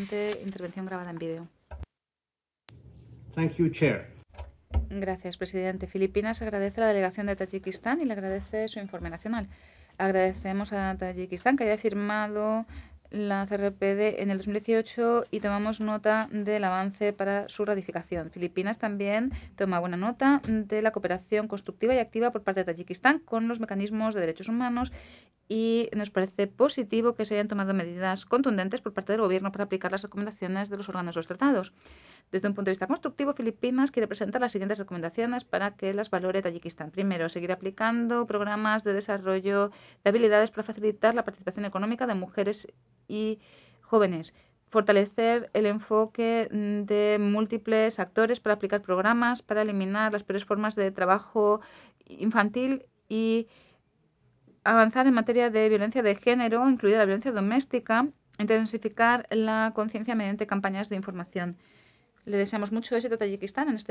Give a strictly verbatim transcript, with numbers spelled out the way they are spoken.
siguiente intervención grabada en vídeo. Thank you, Chair. Gracias, presidente. Filipinas agradece a la delegación de Tayikistán y le agradece su informe nacional. Agradecemos a Tayikistán que haya firmado la C R P D en el dos mil dieciocho y tomamos nota del avance para su ratificación. Filipinas también toma buena nota de la cooperación constructiva y activa por parte de Tayikistán con los mecanismos de derechos humanos y nos parece positivo que se hayan tomado medidas contundentes por parte del Gobierno para aplicar las recomendaciones de los órganos de los tratados. Desde un punto de vista constructivo, Filipinas quiere presentar las siguientes recomendaciones para que las valore Tayikistán. Primero, seguir aplicando programas de desarrollo de habilidades para facilitar la participación económica de mujeres y jóvenes. Fortalecer el enfoque de múltiples actores para aplicar programas para eliminar las peores formas de trabajo infantil y avanzar en materia de violencia de género, incluida la violencia doméstica, intensificar la conciencia mediante campañas de información. Le deseamos mucho éxito a Tayikistán en este